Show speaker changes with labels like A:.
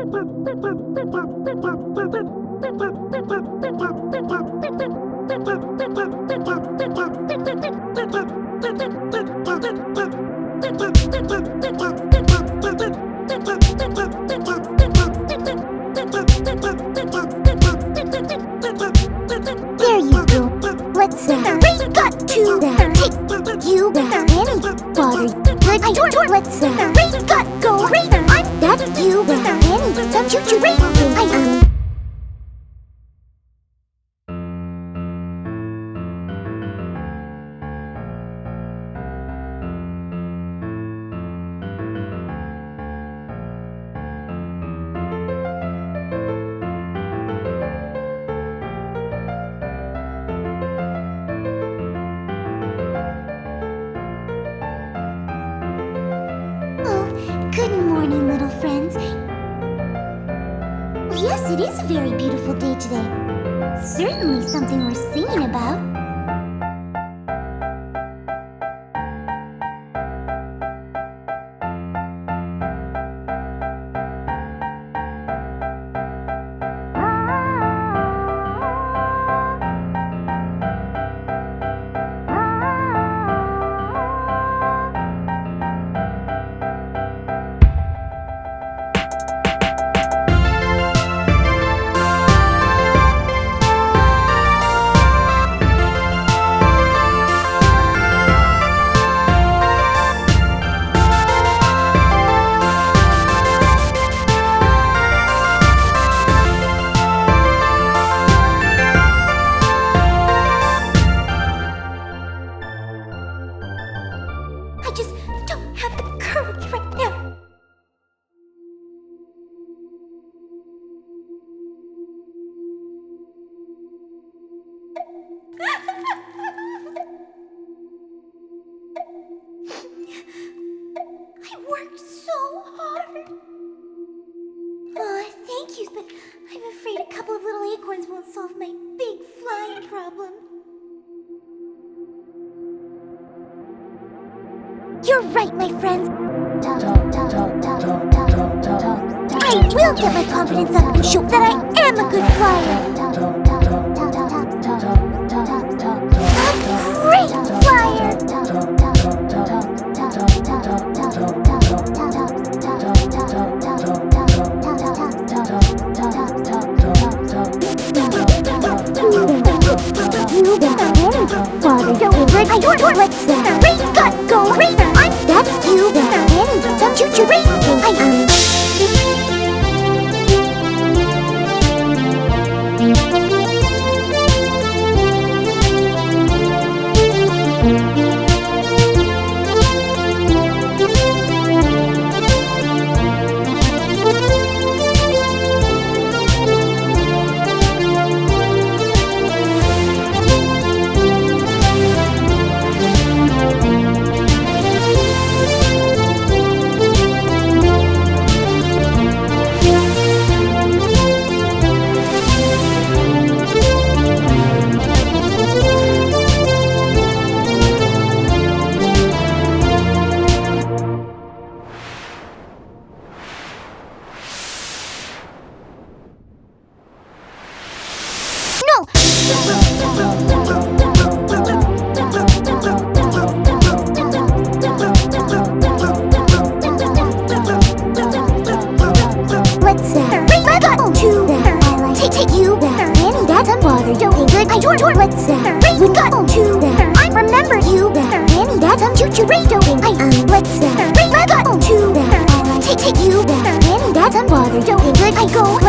A: There you go. Let's we got to take you any water. Good. Let's we got go. I'm that you any some choo-choo rain. I Good morning, little friends. Well, yes, it is a very beautiful day today. Certainly something worth singing about. I just don't have the courage right now. I worked so hard. Oh, thank you, but I'm afraid a couple of little acorns won't solve my big flying problem. You're right, my friends. I will get my confidence up and show that I am a good flyer. A great flyer. Let's go. I'm that you any some choo-choo rain. Take you any that's some water. Don't good. Let's we got to I remember you any that's some choo-choo rain. Let's we got to take you any that's some water. Don't good. I go.